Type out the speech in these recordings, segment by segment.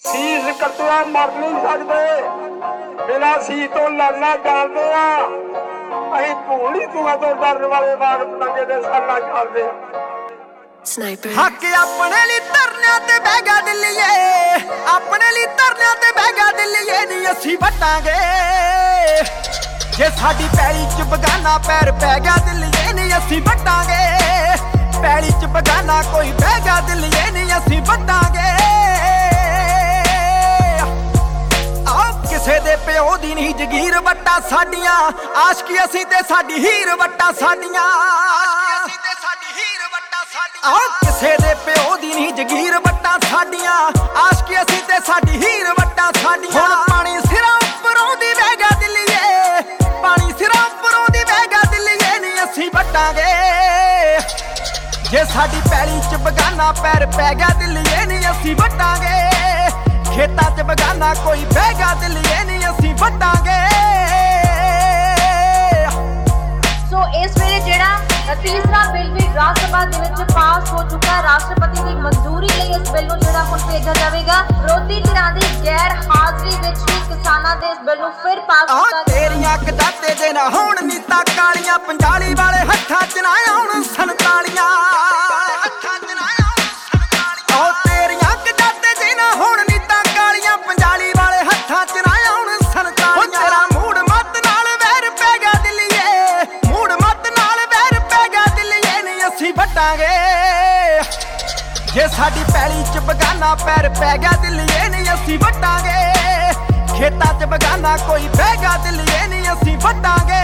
ਸੀਸ ਕੱਟਿਆ ਮਰ ਨਹੀਂ ਸਕਦੇ, ਬਿਨਾਂ ਸੀਸ ਤੋਂ ਲੜਨਾ ਜਾਣਦੇ ਆ ਅਸੀਂ। ਭੂਲ ਹੀ ਤੂੰ ਤੋਂ ਡਰਨ ਵਾਲੇ ਬਾਗ ਪਤੰਗੇ ਦੇ ਸਾਲਾ ਚੱਲਦੇ ਆ। ਹੱਕ ਆਪਣੇ ਲਈ ਧਰਨਿਆਂ ਤੇ ਬਹਿ ਗਿਆ ਦਿੱਲੀਏ, ਆਪਣੇ ਲਈ ਧਰਨਿਆਂ ਤੇ ਬਹਿ ਗਿਆ ਦਿੱਲੀਏ ਨਹੀਂ ਅਸੀਂ ਵੱਟਾਂਗੇ। ਜੇ ਸਾਡੀ ਪੈਲੀ ਚ ਬਗਾਨਾ ਪੈਰ ਪੈ ਗਿਆ ਦਿੱਲੀਏ ਨਹੀਂ ਅਸੀਂ ਵੱਟਾਂਗੇ। ਪੈਲੀ ਚ ਬਗਾਨਾ ਕੋਈ ਬਹਿ ਗਿਆ ਦਿੱਲੀਏ ਨਹੀਂ ਅਸੀਂ ਵੱਟਾਂਗੇ। ਆਹ ਕਿਸੇ ਦੇ ਪਿਓ ਦੀ ਨਹੀਂ ਜਗੀਰ ਵੱਟਾਂ ਸਾਡੀਆਂ, ਆਸ਼ਕੀ ਅਸੀਂ ਤੇ ਸਾਡੀ ਹੀਰ ਵੱਟਾਂ ਸਾਡੀਆਂ। ਆਹ ਕਿਸੇ ਦੇ ਪਿਓ ਦੀ ਨਹੀਂ ਜਗੀਰ ਵੱਟਾਂ ਸਾਡੀਆਂ, ਆਸ਼ਕੀ ਅਸੀਂ ਤੇ ਸਾਡੀ ਹੀਰ ਵੱਟਾਂ ਸਾਡੀਆਂ। ਹੁਣ ਪਾਣੀ ਸਿਰਾਂ ਉੱਪਰੋਂ ਦੀ ਵਹਿ ਗਿਆ ਦਿੱਲੀਏ, ਪਾਣੀ ਸਿਰਾਂ ਉੱਪਰੋਂ ਦੀ ਵਹਿ ਗਿਆ ਦਿੱਲੀਏ ਨਹੀਂ ਅਸੀਂ ਵੱਟਾਂਗੇ। ਜੇ ਸਾਡੀ ਪੈਲੀ ਚ ਬਗਾਨਾ ਪੈਰ ਪੈ ਗਿਆ ਦਿੱਲੀਏ ਨਹੀਂ ਅਸੀਂ ਵੱਟਾਂਗੇ। ਖੇਤਾਂ ਚ ਬਗਾਨਾ ਕੋਈ ਬਹਿ ਗਿਆ ਦਿੱਲੀਏ ਨਹੀਂ ਅਸੀਂ ਵੱਟਾਂਗੇ। ਸੋ ਇਸ ਵੇਲੇ ਜਿਹੜਾ ਤੀਸਰਾ ਬਿੱਲ ਵੀ ਰਾਜ ਸਭਾ ਦੇ ਵਿੱਚ ਪਾਸ ਹੋ ਚੁੱਕਾ ਹੈ। ਰਾਸ਼ਟਰਪਤੀ ਦੀ ਮਨਜ਼ੂਰੀ ਲਈ ਇਸ ਬਿੱਲ ਨੂੰ ਜਿਹੜਾ ਹੁਣ ਭੇਜਿਆ ਜਾਵੇਗਾ। ਵਿਰੋਧੀ ਧਿਰਾਂ ਦੀ ਗੈਰ ਹਾਜ਼ਰੀ ਵਿੱਚ ਹੀ ਕਿਸਾਨਾਂ ਦੇ ਇਸ ਬਿੱਲ ਨੂੰ ਫਿਰ ਪਾਸ ਕੀਤਾ। ਤੇਰੀਆਂ ਕਦਾਤੇ ਦੇ ਨਾ ਹੋਣ ਨੀਤਾਂ ਕਾਲੀਆਂ, ਪੰਜਾਲੀ ਵਾਲੇ ਹੱਥਾਂ ਚ ਨਾ ਆਉਣ ਸੰਤਾਲੀਆਂ। ਉਹ ਤੇਰੀਆਂ ਕਦਾਤੇ ਦੇ ਨਾ ਹੋਣ ਨੀਤਾਂ ਕਾਲੀਆਂ, ਪੰਜਾਲੀ ਵਾਲੇ ਹੱਥਾਂ ਚ ਨਾ ਆਉਣ ਸੰਤਾਲੀਆਂ। ਤੇਰਾ ਮੂਡ ਮੱਤ ਨਾਲ ਵੈਰ ਪੈ ਗਿਆ ਦਿੱਲੀਏ, ਮੂਡ ਮੱਤ ਨਾਲ ਵੈਰ ਪੈ ਗਿਆ ਦਿੱਲੀਏ ਨਹੀਂ ਅਸੀਂ ਵੱਟਾਂਗੇ। ਜੇ ਸਾਡੀ ਪੈਲੀ ਚ ਬਗਾਨਾ ਪੈਰ ਪੈ ਗਿਆ ਦਿੱਲੀਏ ਨਹੀਂ ਅਸੀਂ ਵੱਟਾਂਗੇ। ਖੇਤਾਂ ਚ ਬਗਾਨਾ ਕੋਈ ਬਹਿ ਗਿਆ ਦਿੱਲੀਏ ਨਹੀਂ ਅਸੀਂ ਵੱਟਾਂਗੇ।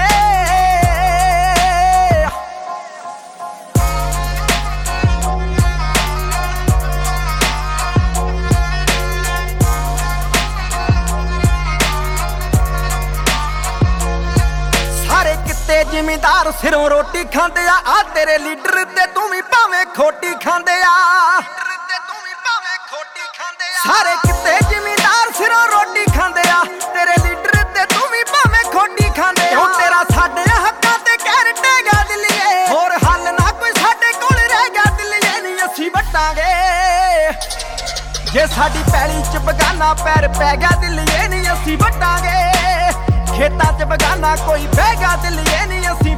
ਸਾਰੇ ਕਿਤੇ ਜ਼ਿਮੀਂਦਾਰ ਸਿਰੋਂ ਰੋਟੀ ਖਾਂਦੇ ਆ, ਆ ਤੇਰੇ ਲੀਡਰ ਤੇ ਤੂੰ ਵੀ ਭਾਵੇਂ ਖੋਟੀ ਖਾਂਦੇ ਆ। ਸਾਰੇ ਕਿਤੇ ਜ਼ਿਮੀਂਦਾਰ ਸਿਰੋਂ ਰੋਟੀ ਖਾਂਦੇ ਆ, ਤੇਰੇ ਲੀਡਰ ਤੇ ਤੂੰ ਵੀ ਭਾਵੇਂ ਖੋਟੀ ਖਾਂਦੇ ਆ। ਹੁਣ ਤੇਰਾ ਸਾਡੇ ਹੱਕਾਂ ਤੇ ਕਹਿਰ ਟੇਗਾ ਦਿੱਲੀਏ, ਹੋਰ ਹੱਲ ਨਾ ਕੋਈ ਸਾਡੇ ਕੋਲ ਰਹਿ ਗਿਆ ਦਿੱਲੀਏ ਨਹੀਂ ਅਸੀਂ ਵੱਟਾਂਗੇ। ਜੇ ਸਾਡੀ ਪੈਲੀ ਚ ਬਗਾਨਾ ਪੈਰ ਪੈ ਗਿਆ ਦਿੱਲੀਏ ਨਹੀਂ ਅਸੀਂ ਵੱਟਾਂਗੇ। ਖੇਤਾਂ ਚ ਬਗਾਨਾ ਕੋਈ ਬਹਿ ਗਿਆ ਦਿੱਲੀਏ ਨਹੀਂ ਅਸੀਂ